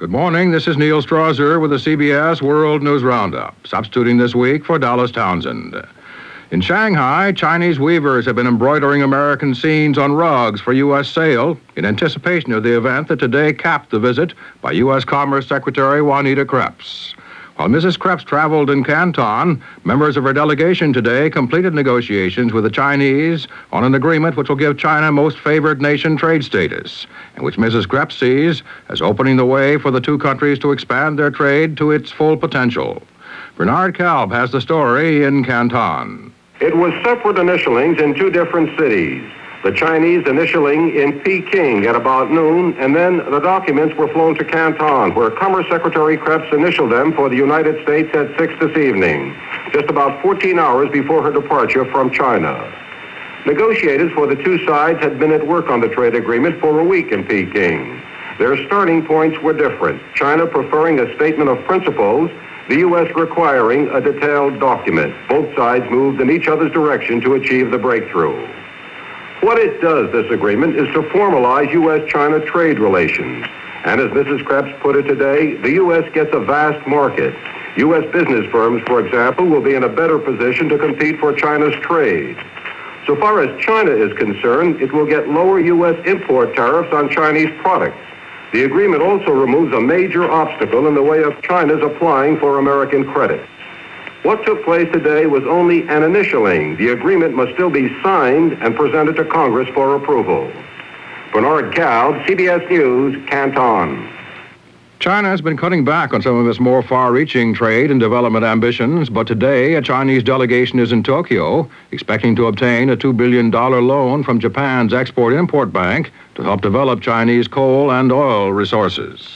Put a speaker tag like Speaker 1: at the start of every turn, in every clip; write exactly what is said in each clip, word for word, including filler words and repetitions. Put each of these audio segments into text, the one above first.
Speaker 1: Good morning. This is Neil Strasser with the C B S World News Roundup, substituting this week for Dallas Townsend. In Shanghai, Chinese weavers have been embroidering American scenes on rugs for U S sale in anticipation of the event that today capped the visit by U S Commerce Secretary Juanita Kreps. While Missus Kreps traveled in Canton, members of her delegation today completed negotiations with the Chinese on an agreement which will give China most favored nation trade status, and which Missus Kreps sees as opening the way for the two countries to expand their trade to its full potential. Bernard Kalb has the story in Canton.
Speaker 2: It was separate initialings in two different cities. The Chinese initialing in Peking at about noon, and then the documents were flown to Canton, where Commerce Secretary Kreps initialed them for the United States at six this evening, just about fourteen hours before her departure from China. Negotiators for the two sides had been at work on the trade agreement for a week in Peking. Their starting points were different, China preferring a statement of principles, the U S requiring a detailed document. Both sides moved in each other's direction to achieve the breakthrough. What it does, this agreement, is to formalize U S China trade relations. And as Missus Kreps put it today, the U S gets a vast market. U S business firms, for example, will be in a better position to compete for China's trade. So far as China is concerned, it will get lower U S import tariffs on Chinese products. The agreement also removes a major obstacle in the way of China's applying for American credit. What took place today was only an initialing. The agreement must still be signed and presented to Congress for approval. Bernard Kalb, C B S News, Canton.
Speaker 1: China has been cutting back on some of its more far-reaching trade and development ambitions, but today a Chinese delegation is in Tokyo, expecting to obtain a two billion dollars loan from Japan's Export-Import Bank to help develop Chinese coal and oil resources.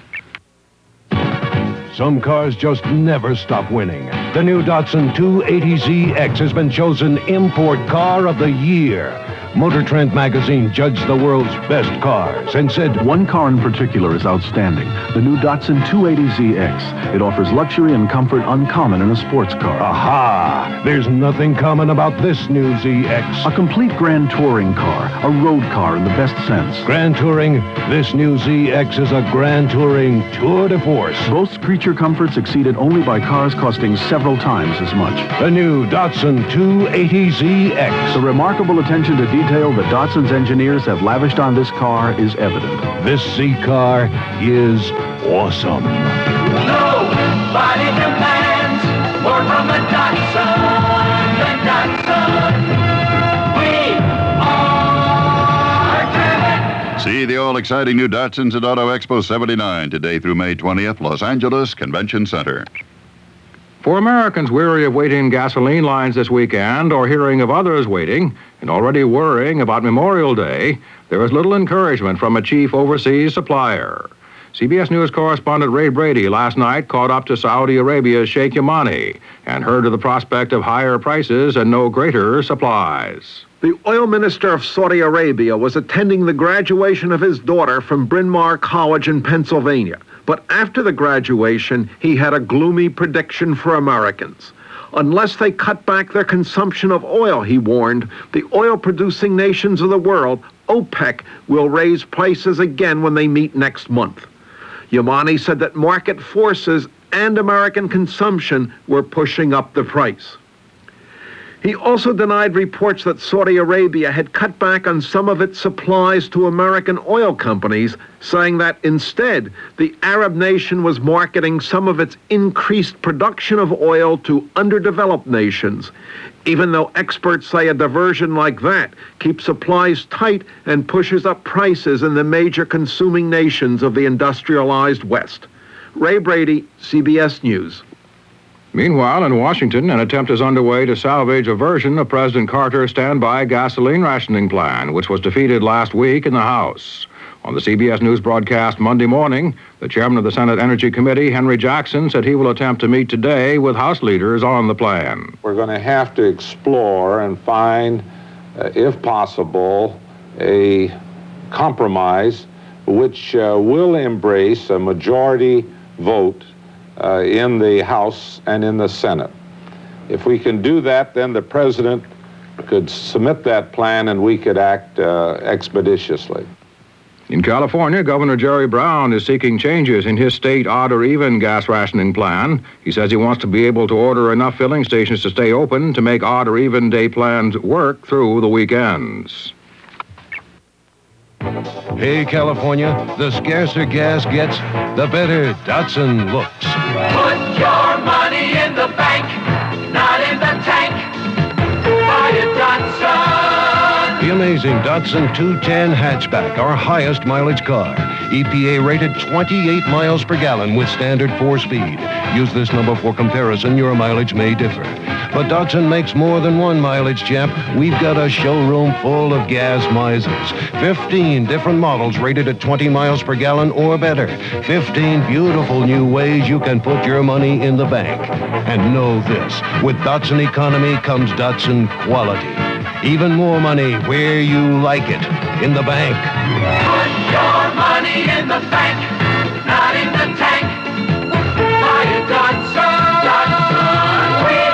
Speaker 3: Some cars just never stop winning. The new Datsun two eighty Z X has been chosen Import Car of the Year. Motor Trend magazine judged the world's best cars and said,
Speaker 4: one car in particular is outstanding, the new Datsun two eighty Z X. It offers luxury and comfort uncommon in a sports car.
Speaker 3: aha, there's nothing common about this new Z X.
Speaker 4: A complete grand touring car, a road car in the best sense.
Speaker 3: Grand touring, this new Z X is a grand touring tour de force.
Speaker 4: Boasts creature comforts exceeded only by cars costing several times as much.
Speaker 3: The new Datsun two eighty Z X.
Speaker 4: The remarkable attention to detail that Datsun's engineers have lavished on this car is evident.
Speaker 3: This Z car is awesome.
Speaker 5: Nobody demands more from a Datsun than Datsun. We are driven.
Speaker 6: See the all-exciting new Datsuns at Auto Expo seventy-nine today through May twentieth, Los Angeles Convention Center.
Speaker 1: For Americans weary of waiting in gasoline lines this weekend or hearing of others waiting and already worrying about Memorial Day, there is little encouragement from a chief overseas supplier. C B S News correspondent Ray Brady last night caught up to Saudi Arabia's Sheikh Yamani and heard of the prospect of higher prices and no greater supplies.
Speaker 7: The oil minister of Saudi Arabia was attending the graduation of his daughter from Bryn Mawr College in Pennsylvania. But after the graduation, he had a gloomy prediction for Americans. Unless they cut back their consumption of oil, he warned, the oil-producing nations of the world, OPEC, will raise prices again when they meet next month. Yamani said that market forces and American consumption were pushing up the price. He also denied reports that Saudi Arabia had cut back on some of its supplies to American oil companies, saying that instead, the Arab nation was marketing some of its increased production of oil to underdeveloped nations, even though experts say a diversion like that keeps supplies tight and pushes up prices in the major consuming nations of the industrialized West. Ray Brady, C B S News.
Speaker 1: Meanwhile, in Washington, an attempt is underway to salvage a version of President Carter's standby gasoline rationing plan, which was defeated last week in the House. On the C B S News broadcast Monday morning, the chairman of the Senate Energy Committee, Henry Jackson, said he will attempt to meet today with House leaders on the plan.
Speaker 8: We're going to have to explore and find, uh, if possible, a compromise which uh, will embrace a majority vote Uh, in the House and in the Senate. If we can do that, then the President could submit that plan and we could act uh, expeditiously.
Speaker 1: In California, Governor Jerry Brown is seeking changes in his state odd or even gas rationing plan. He says he wants to be able to order enough filling stations to stay open to make odd or even day plans work through the weekends.
Speaker 3: Hey, California, the scarcer gas gets, the better Datsun looks.
Speaker 5: Put your money in the bank, not in the tank. Buy a Datsun.
Speaker 3: The amazing Datsun two ten hatchback, our highest mileage car. E P A rated twenty-eight miles per gallon with standard four-speed. Use this number for comparison. Your mileage may differ. But Datsun makes more than one mileage, champ. We've got a showroom full of gas misers. fifteen different models rated at twenty miles per gallon or better. fifteen beautiful new ways you can put your money in the bank. And know this, with Datsun economy comes Datsun quality. Even more money where you like it, in the bank.
Speaker 5: Put your money in the bank, not in the tank. Buy a Datsun. Datsun. We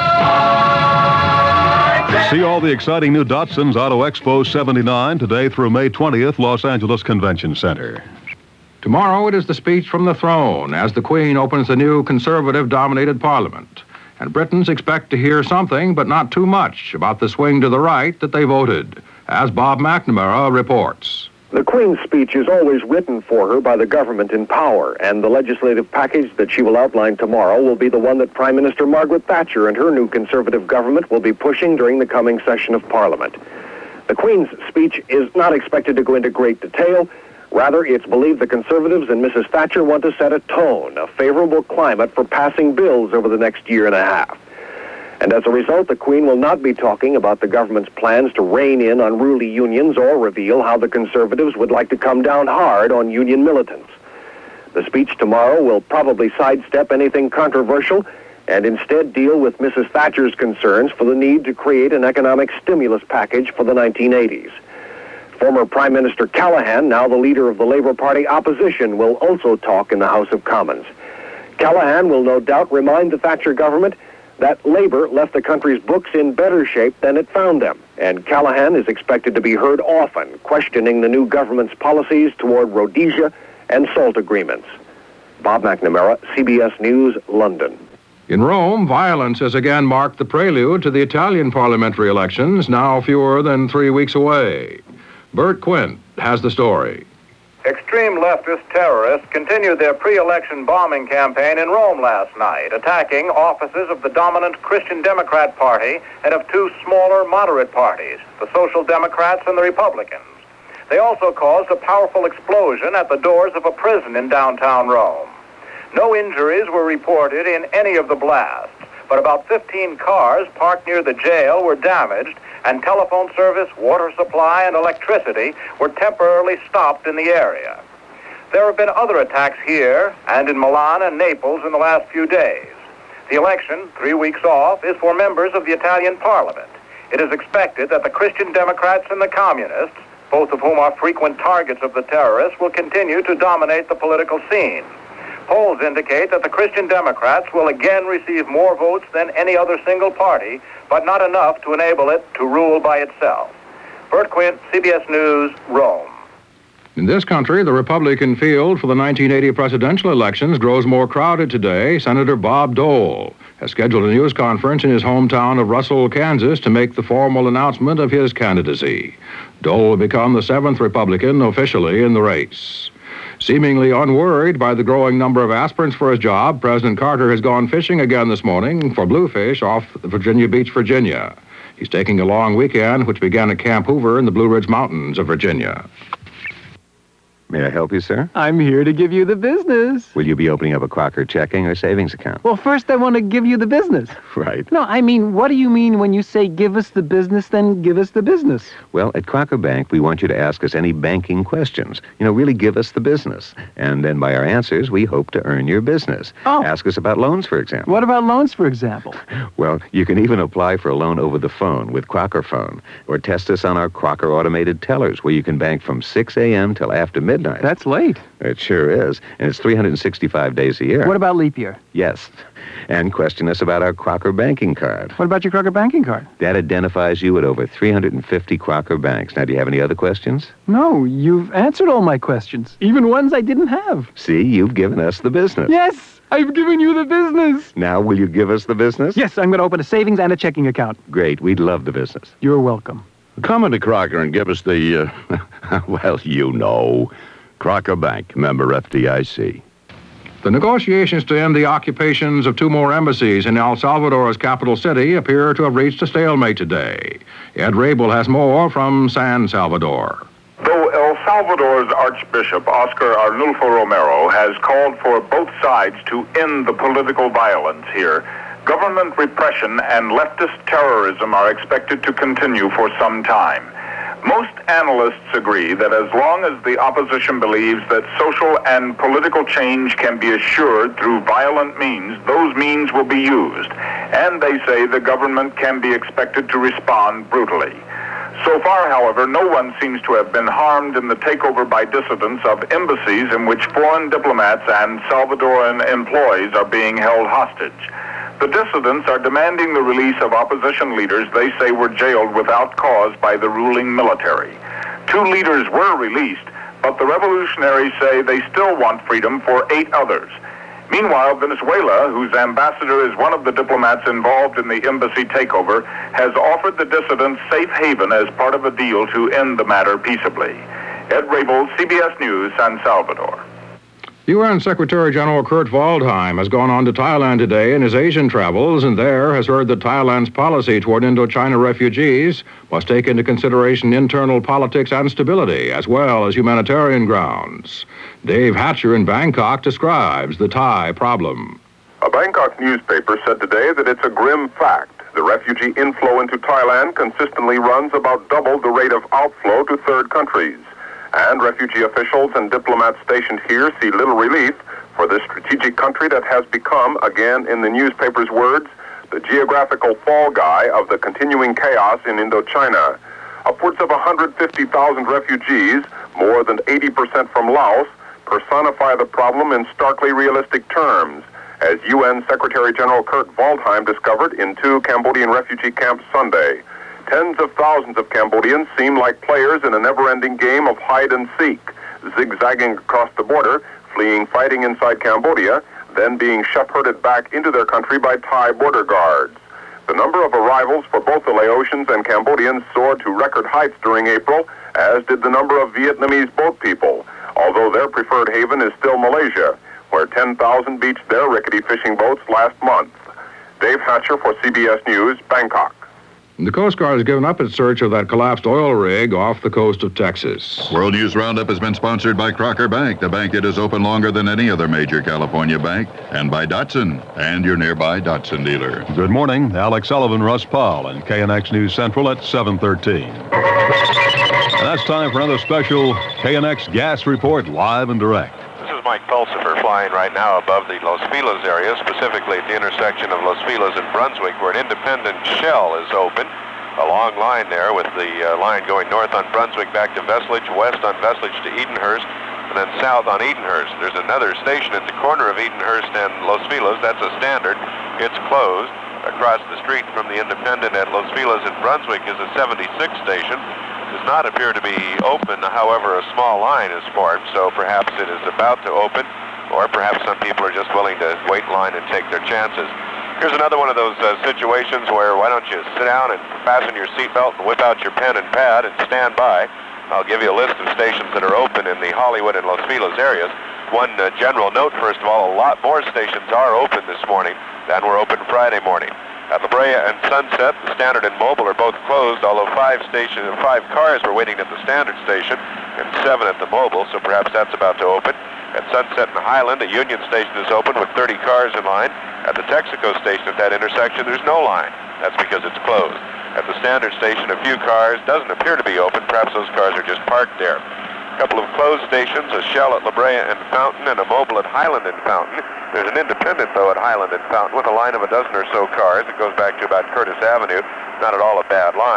Speaker 5: are.
Speaker 9: See all the exciting new Datsuns Auto Expo seventy-nine today through May twentieth, Los Angeles Convention Center.
Speaker 1: Tomorrow it is the speech from the throne as the Queen opens the new conservative-dominated Parliament. And Britons expect to hear something, but not too much, about the swing to the right that they voted, as Bob McNamara reports.
Speaker 10: The Queen's speech is always written for her by the government in power, and the legislative package that she will outline tomorrow will be the one that Prime Minister Margaret Thatcher and her new Conservative government will be pushing during the coming session of Parliament. The Queen's speech is not expected to go into great detail. Rather, it's believed the Conservatives and Missus Thatcher want to set a tone, a favorable climate for passing bills over the next year and a half. And as a result, the Queen will not be talking about the government's plans to rein in unruly unions or reveal how the Conservatives would like to come down hard on union militants. The speech tomorrow will probably sidestep anything controversial and instead deal with Missus Thatcher's concerns for the need to create an economic stimulus package for the nineteen eighties. Former Prime Minister Callaghan, now the leader of the Labour Party opposition, will also talk in the House of Commons. Callaghan will no doubt remind the Thatcher government that Labour left the country's books in better shape than it found them, and Callaghan is expected to be heard often, questioning the new government's policies toward Rhodesia and SALT agreements. Bob McNamara, C B S News, London.
Speaker 1: In Rome, violence has again marked the prelude to the Italian parliamentary elections, now fewer than three weeks away. Bert Quint has the story.
Speaker 11: Extreme leftist terrorists continued their pre-election bombing campaign in Rome last night, attacking offices of the dominant Christian Democrat Party and of two smaller moderate parties, the Social Democrats and the Republicans. They also caused a powerful explosion at the doors of a prison in downtown Rome. No injuries were reported in any of the blasts, but about fifteen cars parked near the jail were damaged, and telephone service, water supply, and electricity were temporarily stopped in the area. There have been other attacks here and in Milan and Naples in the last few days. The election, three weeks off, is for members of the Italian Parliament. It is expected that the Christian Democrats and the Communists, both of whom are frequent targets of the terrorists, will continue to dominate the political scene. Polls indicate that the Christian Democrats will again receive more votes than any other single party, but not enough to enable it to rule by itself. Bert Quint, C B S News, Rome.
Speaker 1: In this country, the Republican field for the nineteen eighty presidential elections grows more crowded today. Senator Bob Dole has scheduled a news conference in his hometown of Russell, Kansas, to make the formal announcement of his candidacy. Dole will become the seventh Republican officially in the race. Seemingly unworried by the growing number of aspirants for his job, President Carter has gone fishing again this morning for bluefish off Virginia Beach, Virginia. He's taking a long weekend, which began at Camp Hoover in the Blue Ridge Mountains of Virginia.
Speaker 12: May I help you, sir?
Speaker 13: I'm here to give you the business.
Speaker 12: Will you be opening up a Crocker checking or savings account?
Speaker 13: Well, first I want to give you the business.
Speaker 12: Right.
Speaker 13: No, I mean, what do you mean when you say give us the business, then give us the business?
Speaker 12: Well, at Crocker Bank, we want you to ask us any banking questions. You know, really give us the business. And then by our answers, we hope to earn your business.
Speaker 13: Oh.
Speaker 12: Ask us about loans, for example.
Speaker 13: What about loans, for example?
Speaker 12: Well, you can even apply for a loan over the phone with Crocker Phone, or test us on our Crocker automated tellers, where you can bank from six a.m. till after midnight. midnight.
Speaker 13: That's late.
Speaker 12: It sure is. And it's three hundred sixty-five days a year.
Speaker 13: What about leap year?
Speaker 12: Yes. And question us about our Crocker banking card.
Speaker 13: What about your Crocker banking card?
Speaker 12: That identifies you at over three hundred fifty Crocker banks. Now, do you have any other questions?
Speaker 13: No, you've answered all my questions, even ones I didn't have.
Speaker 12: See, you've given us the business.
Speaker 13: Yes, I've given you the business.
Speaker 12: Now, will you give us the business?
Speaker 13: Yes, I'm going to open a savings and a checking account.
Speaker 12: Great. We'd love the business.
Speaker 13: You're welcome.
Speaker 14: Come into Crocker and give us the, uh, well, you know, Crocker Bank, member F D I C.
Speaker 1: The negotiations to end the occupations of two more embassies in El Salvador's capital city appear to have reached a stalemate today. Ed Rabel has more from San Salvador.
Speaker 15: Though El Salvador's Archbishop Oscar Arnulfo Romero has called for both sides to end the political violence here, government repression and leftist terrorism are expected to continue for some time. Most analysts agree that as long as the opposition believes that social and political change can be assured through violent means, those means will be used. And they say the government can be expected to respond brutally. So far, however, no one seems to have been harmed in the takeover by dissidents of embassies in which foreign diplomats and Salvadoran employees are being held hostage. The dissidents are demanding the release of opposition leaders they say were jailed without cause by the ruling military. Two leaders were released, but the revolutionaries say they still want freedom for eight others. Meanwhile, Venezuela, whose ambassador is one of the diplomats involved in the embassy takeover, has offered the dissidents safe haven as part of a deal to end the matter peaceably. Ed Rabel, C B S News, San Salvador.
Speaker 1: U N Secretary General Kurt Waldheim has gone on to Thailand today in his Asian travels, and there has heard that Thailand's policy toward Indochina refugees must take into consideration internal politics and stability, as well as humanitarian grounds. Dave Hatcher in Bangkok describes the Thai problem.
Speaker 2: A Bangkok newspaper said today that it's a grim fact. The refugee inflow into Thailand consistently runs about double the rate of outflow to third countries. And refugee officials and diplomats stationed here see little relief for this strategic country that has become, again in the newspaper's words, the geographical fall guy of the continuing chaos in Indochina. Upwards of one hundred fifty thousand refugees, more than eighty percent from Laos, personify the problem in starkly realistic terms, as U N Secretary General Kurt Waldheim discovered in two Cambodian refugee camps Sunday. Tens of thousands of Cambodians seem like players in a never-ending game of hide and seek, zigzagging across the border, fleeing fighting inside Cambodia, then being shepherded back into their country by Thai border guards. The number of arrivals for both the Laotians and Cambodians soared to record heights during April, as did the number of Vietnamese boat people, although their preferred haven is still Malaysia, where ten thousand beached their rickety fishing boats last month. Dave Hatcher for C B S News, Bangkok.
Speaker 1: The Coast Guard has given up its search of that collapsed oil rig off the coast of Texas.
Speaker 6: World News Roundup has been sponsored by Crocker Bank, the bank that is open longer than any other major California bank, and by Datsun and your nearby Datsun dealer.
Speaker 9: Good morning. Alex Sullivan, Russ Paul, and K N X News Central at seven thirteen. And that's time for another special K N X Gas Report, live and direct.
Speaker 16: This is Mike Pulsifer flying right now above the Los Feliz area, specifically at the intersection of Los Feliz and Brunswick, where an independent Shell is open. A long line there with the uh, line going north on Brunswick back to Veslige, west on Veslige to Edenhurst, and then south on Edenhurst. There's another station at the corner of Edenhurst and Los Feliz. That's a Standard. It's closed. Across the street from the independent at Los Feliz and Brunswick is a seventy-six station. Does not appear to be open, however, a small line is formed, so perhaps it is about to open, or perhaps some people are just willing to wait in line and take their chances. Here's another one of those uh, situations where why don't you sit down and fasten your seatbelt and whip out your pen and pad and stand by. I'll give you a list of stations that are open in the Hollywood and Los Feliz areas. One uh, general note, first of all, a lot more stations are open this morning than were open Friday morning. At La Brea and Sunset, the Standard and Mobile are both closed, although five station, five cars were waiting at the Standard station and seven at the Mobile, so perhaps that's about to open. At Sunset and Highland, a Union station is open with thirty cars in line. At the Texaco station at that intersection, there's no line. That's because it's closed. At the Standard station, a few cars doesn't appear to be open. Perhaps those cars are just parked there. A couple of closed stations, a Shell at La Brea and Fountain and a Mobile at Highland and Fountain. There's an independent, though, at Highland and Fountain with a line of a dozen or so cars. It goes back to about Curtis Avenue. Not at all a bad line.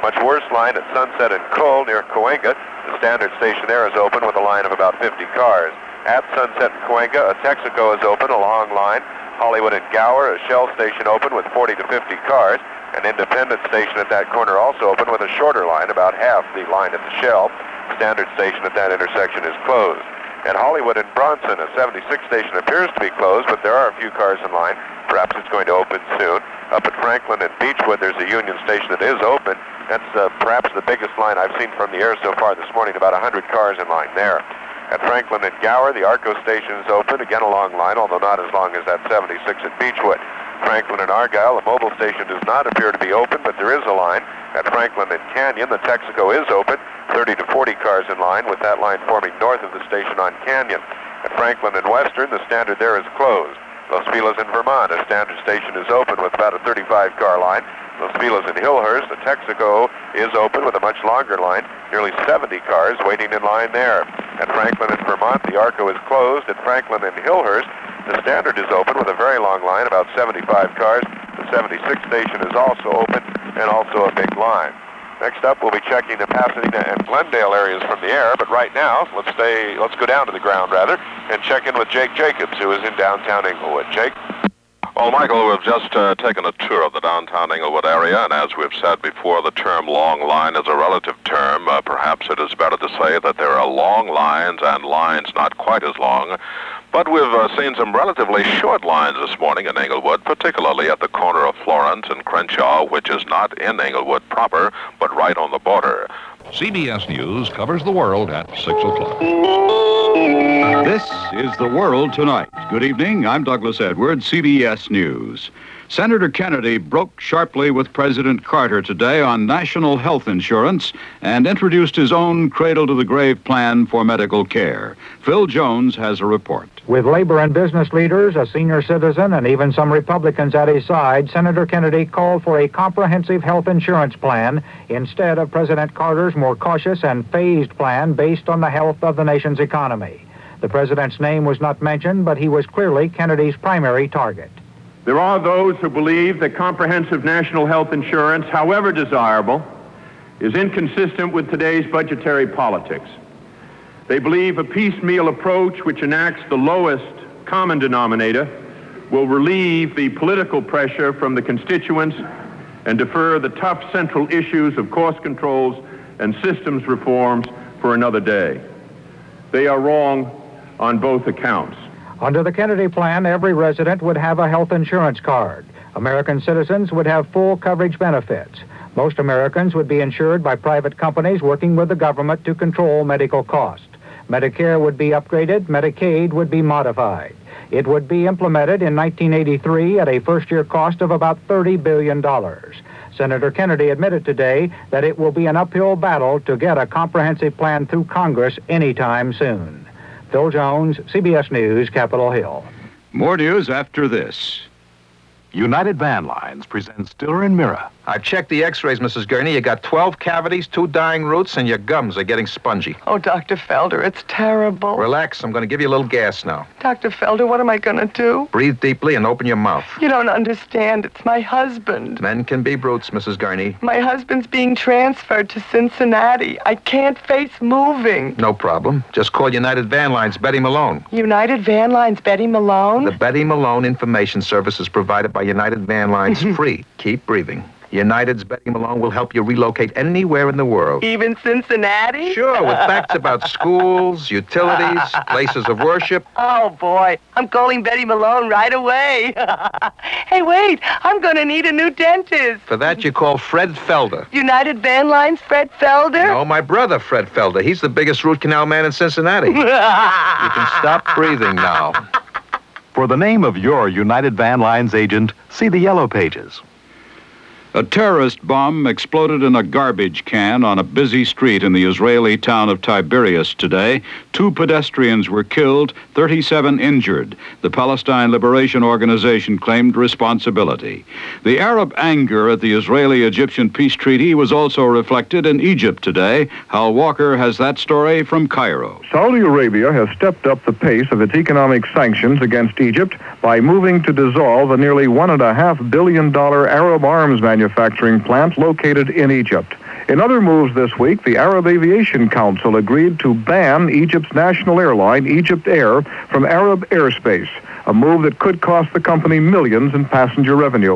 Speaker 16: Much worse line at Sunset and Cole near Cahuenga. The standard station there is open with a line of about fifty cars. At Sunset and Cahuenga, a Texaco is open, a long line. Hollywood and Gower, a Shell station open with forty to fifty cars. An independent station at that corner also open with a shorter line, about half the line at the Shell. Standard station at that intersection is closed. At Hollywood and Bronson, a seventy-six station appears to be closed, but there are a few cars in line. Perhaps it's going to open soon. Up at Franklin and Beechwood, there's a Union station that is open. That's uh, perhaps the biggest line I've seen from the air so far this morning, about one hundred cars in line there. At Franklin and Gower, the Arco station is open, again a long line, although not as long as that seventy-six at Beechwood. Franklin and Argyle, the mobile station does not appear to be open, but there is a line. At Franklin and Canyon, the Texaco is open, thirty to forty cars in line, with that line forming north of the station on Canyon. At Franklin and Western, the standard there is closed. Los Feliz in Vermont, a standard station is open with about a thirty-five car line. Los Feliz in Hillhurst, the Texaco is open with a much longer line, nearly seventy cars waiting in line there. At Franklin and Vermont, the Arco is closed. At Franklin and Hillhurst, the standard is open with a very long line, about seventy-five cars. The seventy-six station is also open and also a big line. Next up, we'll be checking the Pasadena and Glendale areas from the air, but right now, let's stay, let's go down to the ground, rather, and check in with Jake Jacobs, who is in downtown Inglewood. Jake?
Speaker 17: Well, Michael, we've just uh, taken a tour of the downtown Inglewood area, and as we've said before, the term long line is a relative term. Uh, perhaps it is better to say that there are long lines and lines not quite as long. But we've uh, seen some relatively short lines this morning in Inglewood, particularly at the corner of Florence and Crenshaw, which is not in Inglewood proper, but right on the border.
Speaker 18: C B S News covers the world at six o'clock. This is The World Tonight. Good evening. I'm Douglas Edwards, C B S News. Senator Kennedy broke sharply with President Carter today on national health insurance and introduced his own cradle-to-the-grave plan for medical care. Phil Jones has a report.
Speaker 19: With labor and business leaders, a senior citizen, and even some Republicans at his side, Senator Kennedy called for a comprehensive health insurance plan instead of President Carter's more cautious and phased plan based on the health of the nation's economy. The president's name was not mentioned, but he was clearly Kennedy's primary target.
Speaker 20: There are those who believe that comprehensive national health insurance, however desirable, is inconsistent with today's budgetary politics. They believe a piecemeal approach which enacts the lowest common denominator will relieve the political pressure from the constituents and defer the tough central issues of cost controls and systems reforms for another day. They are wrong on both accounts.
Speaker 19: Under the Kennedy plan, every resident would have a health insurance card. American citizens would have full coverage benefits. Most Americans would be insured by private companies working with the government to control medical costs. Medicare would be upgraded, Medicaid would be modified. It would be implemented in nineteen eighty-three at a first-year cost of about thirty billion dollars. Senator Kennedy admitted today that it will be an uphill battle to get a comprehensive plan through Congress anytime soon. Phil Jones, C B S News, Capitol Hill.
Speaker 18: More news after this.
Speaker 21: United Van Lines presents Stiller and Mira.
Speaker 22: I've checked the x-rays, Missus Gurney. You got twelve cavities, two dying roots, and your gums are getting spongy.
Speaker 23: Oh, Doctor Felder, it's terrible.
Speaker 22: Relax. I'm going to give you a little gas now.
Speaker 23: Doctor Felder, what am I going to do?
Speaker 22: Breathe deeply and open your mouth.
Speaker 23: You don't understand. It's my husband.
Speaker 22: Men can be brutes, Missus Gurney.
Speaker 23: My husband's being transferred to Cincinnati. I can't face moving.
Speaker 22: No problem. Just call United Van Lines, Betty Malone.
Speaker 23: United Van Lines, Betty Malone?
Speaker 22: The Betty Malone Information Service is provided by United Van Lines free. Keep breathing. United's Betty Malone will help you relocate anywhere in the world.
Speaker 23: Even Cincinnati?
Speaker 22: Sure, with facts about schools, utilities, places of worship.
Speaker 23: Oh, boy. I'm calling Betty Malone right away. Hey, wait. I'm going to need a new dentist.
Speaker 22: For that, you call Fred Felder.
Speaker 23: United Van Lines, Fred Felder?
Speaker 22: No, my brother, Fred Felder. He's the biggest root canal man in Cincinnati. You can stop breathing now.
Speaker 21: For the name of your United Van Lines agent, see the yellow pages.
Speaker 18: A terrorist bomb exploded in a garbage can on a busy street in the Israeli town of Tiberias today. Two pedestrians were killed, thirty-seven injured. The Palestine Liberation Organization claimed responsibility. The Arab anger at the Israeli-Egyptian peace treaty was also reflected in Egypt today. Hal Walker has that story from Cairo.
Speaker 24: Saudi Arabia has stepped up the pace of its economic sanctions against Egypt by moving to dissolve a nearly one point five billion dollars Arab arms manufacturing manufacturing plant located in Egypt. In other moves this week, the Arab Aviation Council agreed to ban Egypt's national airline, Egypt Air, from Arab airspace, a move that could cost the company millions in passenger revenue.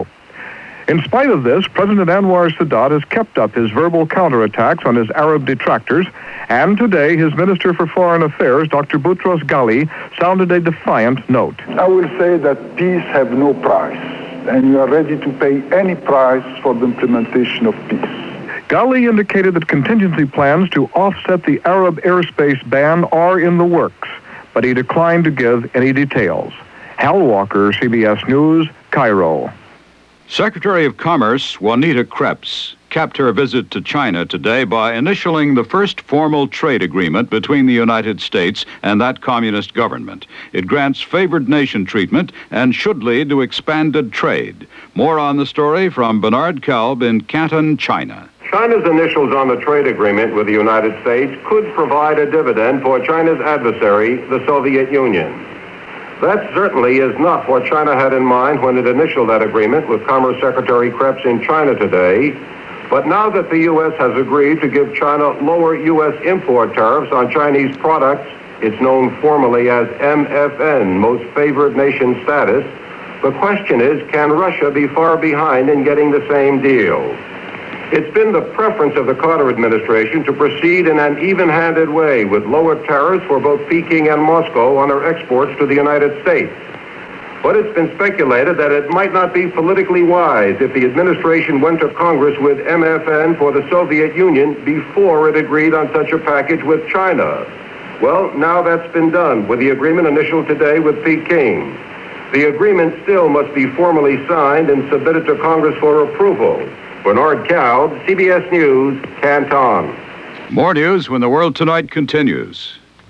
Speaker 24: In spite of this, President Anwar Sadat has kept up his verbal counterattacks on his Arab detractors, and today his Minister for Foreign Affairs, Doctor Boutros Ghali, sounded a defiant note.
Speaker 3: I will say that peace have no price, and you are ready to pay any price for the implementation of peace.
Speaker 24: Ghali indicated that contingency plans to offset the Arab airspace ban are in the works, but he declined to give any details. Hal Walker, C B S News, Cairo.
Speaker 18: Secretary of Commerce Juanita Krebs capped her visit to China today by initialing the first formal trade agreement between the United States and that communist government. It grants favored nation treatment and should lead to expanded trade. More on the story from Bernard Kalb in Canton, China.
Speaker 2: China's initials on the trade agreement with the United States could provide a dividend for China's adversary, the Soviet Union. That certainly is not what China had in mind when it initialed that agreement with Commerce Secretary Krebs in China today. But now that the U S has agreed to give China lower U S import tariffs on Chinese products, it's known formally as M F N, Most Favored Nation status, the question is, can Russia be far behind in getting the same deal? It's been the preference of the Carter administration to proceed in an even-handed way with lower tariffs for both Peking and Moscow on their exports to the United States. But it's been speculated that it might not be politically wise if the administration went to Congress with M F N for the Soviet Union before it agreed on such a package with China. Well, now that's been done with the agreement initialed today with Peking. The agreement still must be formally signed and submitted to Congress for approval. Bernard Kalb, C B S News, Canton.
Speaker 18: More news when the World Tonight continues.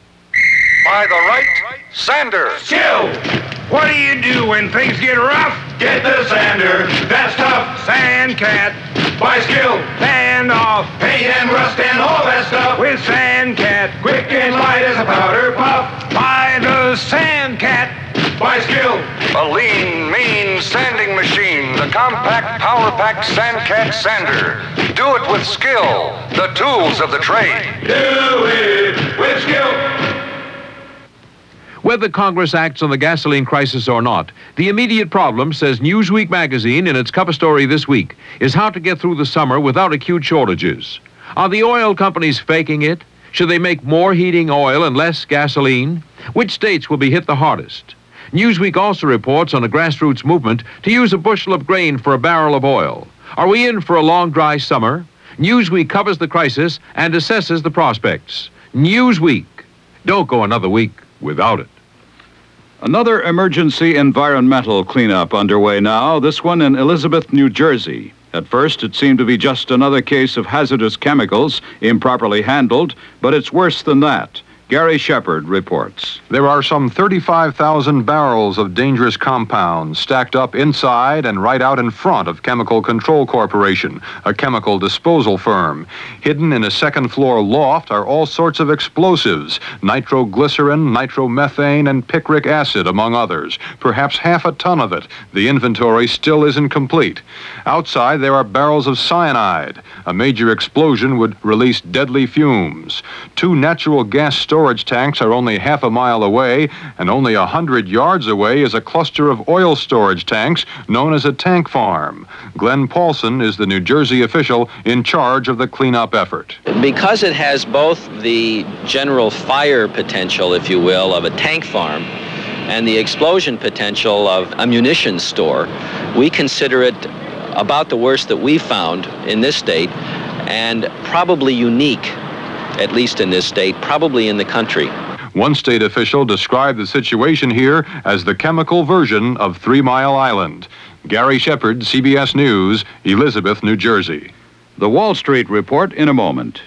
Speaker 4: By the right, sander.
Speaker 5: Skill. What do you do when things get rough? Get the sander. That's tough. Sand cat. By skill. Sand off. Paint and rust and all that stuff. With Sand Cat. Quick and light as a powder puff. By the Sand Cat. By skill.
Speaker 4: A lean, mean sanding machine. The compact power pack Sand Cat sander. Do it with skill. The tools of the trade.
Speaker 5: Do it with skill.
Speaker 7: Whether Congress acts on the gasoline crisis or not, the immediate problem, says Newsweek magazine in its cover story this week, is how to get through the summer without acute shortages. Are the oil companies faking it? Should they make more heating oil and less gasoline? Which states will be hit the hardest? Newsweek also reports on a grassroots movement to use a bushel of grain for a barrel of oil. Are we in for a long, dry summer? Newsweek covers the crisis and assesses the prospects. Newsweek. Don't go another week without it.
Speaker 18: Another emergency environmental cleanup underway now, this one in Elizabeth, New Jersey. At first, it seemed to be just another case of hazardous chemicals improperly handled, but it's worse than that. Gary Shepard reports.
Speaker 9: There are some thirty-five thousand barrels of dangerous compounds stacked up inside and right out in front of Chemical Control Corporation, a chemical disposal firm. Hidden in a second-floor loft are all sorts of explosives, nitroglycerin, nitromethane, and picric acid, among others. Perhaps half a ton of it. The inventory still isn't complete. Outside, there are barrels of cyanide. A major explosion would release deadly fumes. Two natural gas storage Storage tanks are only half a mile away, and only a hundred yards away is a cluster of oil storage tanks known as a tank farm. Glenn Paulson is the New Jersey official in charge of the cleanup effort.
Speaker 8: Because it has both the general fire potential, if you will, of a tank farm and the explosion potential of a munitions store, we consider it about the worst that we've found in this state, and probably unique, at least in this state, probably in the country.
Speaker 9: One state official described the situation here as the chemical version of Three Mile Island. Gary Shepard, C B S News, Elizabeth, New Jersey.
Speaker 18: The Wall Street Report in a moment.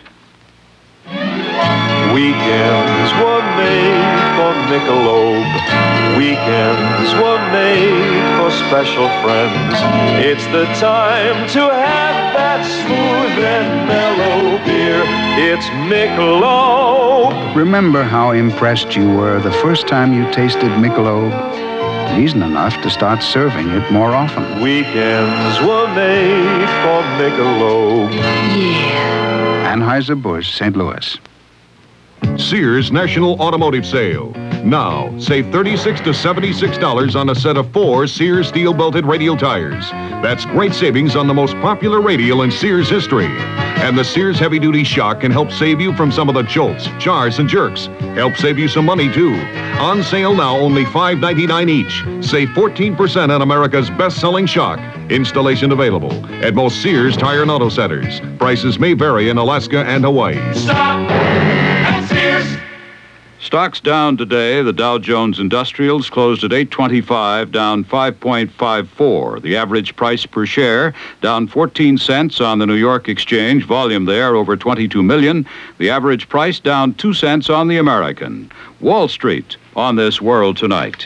Speaker 21: Weekends were made for Michelob. Weekends were made for special friends. It's the time to have that smooth and mellow beer. It's Michelob.
Speaker 25: Remember how impressed you were the first time you tasted Michelob?
Speaker 10: reason enough to start serving it more often.
Speaker 21: Weekends were made for Michelob.
Speaker 10: Yeah. Anheuser-Busch, Saint Louis.
Speaker 11: Sears National Automotive Sale. Now, save thirty-six to seventy-six dollars on a set of four Sears steel-belted radial tires. That's great savings on the most popular radial in Sears history. And the Sears heavy-duty shock can help save you from some of the jolts, jars, and jerks. Help save you some money, too. On sale now, only five ninety-nine each. Save fourteen percent on America's best-selling shock. Installation available at most Sears Tire and Auto Centers. Prices may vary in Alaska and Hawaii.
Speaker 21: Stop at Sears.
Speaker 18: Stocks down today. The Dow Jones Industrials closed at eight twenty-five, down five point five four. The average price per share down fourteen cents on the New York Exchange. Volume there over twenty-two million. The average price down two cents on the American. Wall Street on This World Tonight.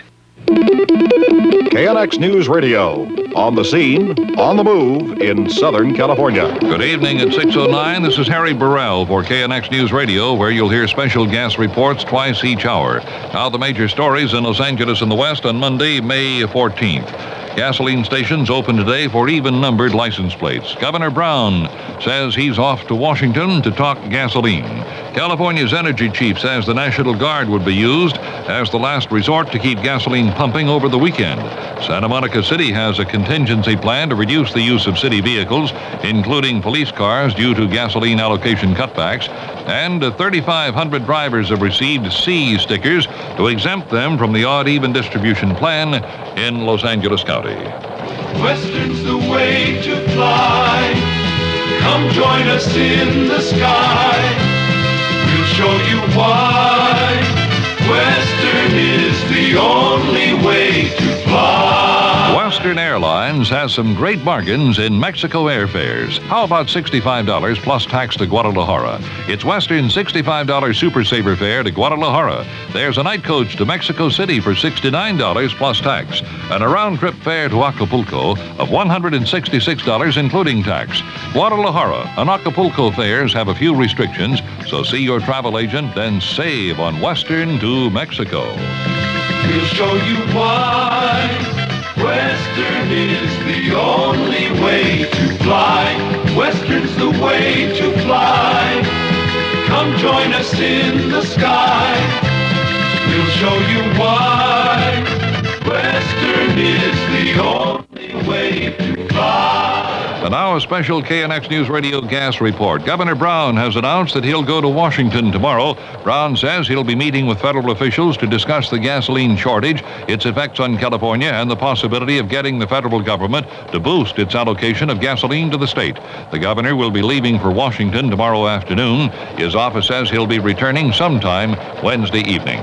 Speaker 12: K N X News Radio. On the scene, on the move in Southern California.
Speaker 7: Good evening at six oh nine. This is Harry Burrell for K N X News Radio, where you'll hear special gas reports twice each hour. Now the major stories in Los Angeles and the West on Monday, May fourteenth. Gasoline stations open today for even-numbered license plates. Governor Brown says he's off to Washington to talk gasoline. California's energy chief says the National Guard would be used as the last resort to keep gasoline pumping over the weekend. Santa Monica City has a contingency plan to reduce the use of city vehicles, including police cars, due to gasoline allocation cutbacks. And thirty-five hundred drivers have received C stickers to exempt them from the odd-even distribution plan in Los Angeles County.
Speaker 21: Western's the way to fly. Come join us in the sky. We'll show you why. Western is the only way to fly.
Speaker 7: Western Airlines has some great bargains in Mexico airfares. How about sixty-five dollars plus tax to Guadalajara? It's Western's sixty-five dollars Super Saver fare to Guadalajara. There's a night coach to Mexico City for sixty-nine dollars plus tax, and a round-trip fare to Acapulco of one hundred sixty-six dollars including tax. Guadalajara and Acapulco fares have a few restrictions, so see your travel agent and save on Western to Mexico.
Speaker 21: We'll show you why. Western is the only way to fly. Western's the way to fly. Come join us in the sky. We'll show you why. Western is the only way to fly.
Speaker 7: And now a special K N X News Radio gas report. Governor Brown has announced that he'll go to Washington tomorrow. Brown says he'll be meeting with federal officials to discuss the gasoline shortage, its effects on California, and the possibility of getting the federal government to boost its allocation of gasoline to the state. The governor will be leaving for Washington tomorrow afternoon. His office says he'll be returning sometime Wednesday evening.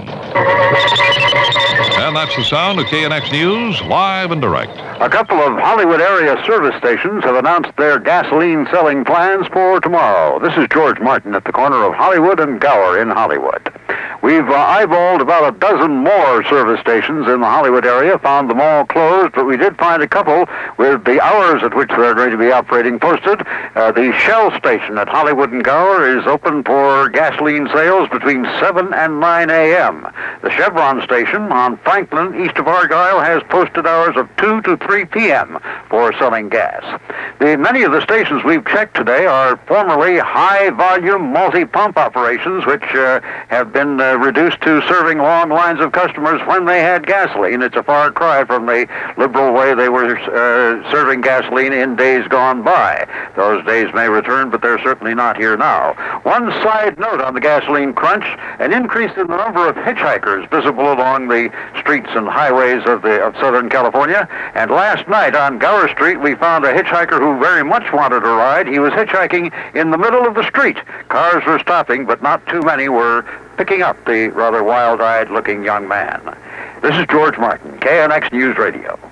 Speaker 7: And that's the sound of K N X News, live and direct.
Speaker 13: A couple of Hollywood area service stations have announced their gasoline selling plans for tomorrow. This is George Martin at the corner of Hollywood and Gower in Hollywood. We've uh, eyeballed about a dozen more service stations in the Hollywood area, found them all closed, but we did find a couple with the hours at which they're going to be operating posted. Uh, the Shell station at Hollywood and Gower is open for gasoline sales between seven and nine a.m. The Chevron station on Franklin, east of Argyle, has posted hours of two to three p.m. for selling gas. The, many of the stations we've checked today are formerly high-volume multi-pump operations, which uh, have been uh, reduced to serving long lines of customers when they had gasoline. It's a far cry from the liberal way they were uh, serving gasoline in days gone by. Those days may return, but they're certainly not here now. One side note on the gasoline crunch: an increase in the number of hitchhikers visible along the streets and highways of the of Southern California. And last night on Gower Street, we found a hitchhiker who very much wanted a ride. He was hitchhiking in the middle of the street. Cars were stopping, but not too many were picking up the rather wild-eyed looking young man. This is George Martin, K N X News Radio.